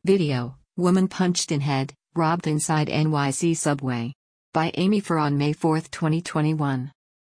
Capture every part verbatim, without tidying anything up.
Video: Woman punched in head, robbed inside N Y C subway. By Amy Farr on May fourth, twenty twenty-one.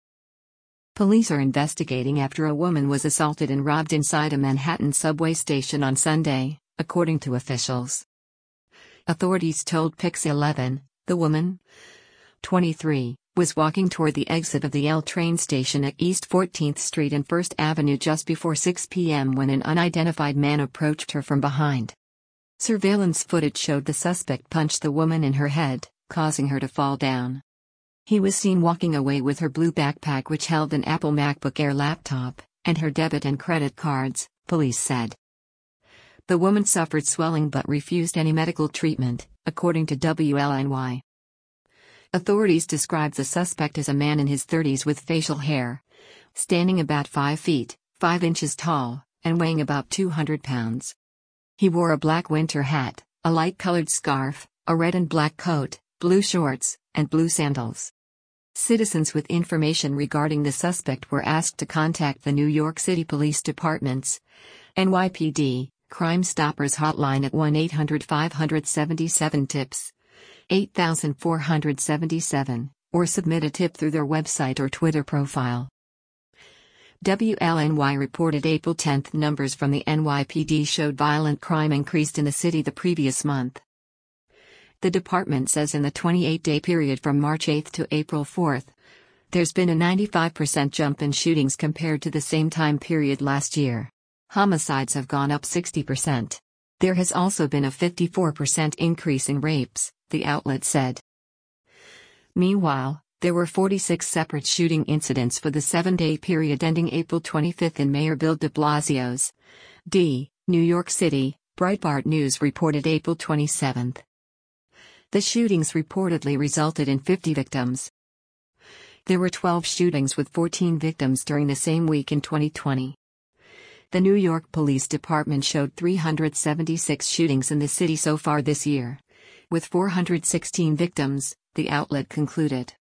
Police are investigating after a woman was assaulted and robbed inside a Manhattan subway station on Sunday, according to officials. Authorities told Pix eleven, the woman, twenty-three, was walking toward the exit of the L train station at East fourteenth Street and First Avenue just before six p m when an unidentified man approached her from behind. Surveillance footage showed the suspect punch the woman in her head, causing her to fall down. He was seen walking away with her blue backpack, which held an Apple MacBook Air laptop, and her debit and credit cards, police said. The woman suffered swelling but refused any medical treatment, according to W L N Y. Authorities described the suspect as a man in his thirties with facial hair, standing about five feet, five inches tall, and weighing about two hundred pounds. He wore a black winter hat, a light-colored scarf, a red and black coat, blue shorts, and blue sandals. Citizens with information regarding the suspect were asked to contact the New York City Police Department's N Y P D Crime Stoppers hotline at one eight hundred five seven seven TIPS eight four seven seven, or submit a tip through their website or Twitter profile. W L N Y reported April tenth numbers from the N Y P D showed violent crime increased in the city the previous month. The department says in the twenty-eight day period from March eighth to April fourth, there's been a ninety-five percent jump in shootings compared to the same time period last year. Homicides have gone up sixty percent. There has also been a fifty-four percent increase in rapes, the outlet said. Meanwhile, there were forty-six separate shooting incidents for the seven day period ending April twenty-fifth in Mayor Bill de Blasio's D. New York City, Breitbart News reported April twenty-seventh. The shootings reportedly resulted in fifty victims. There were twelve shootings with fourteen victims during the same week in twenty twenty. The New York Police Department showed three hundred seventy-six shootings in the city so far this year, with four hundred sixteen victims, the outlet concluded.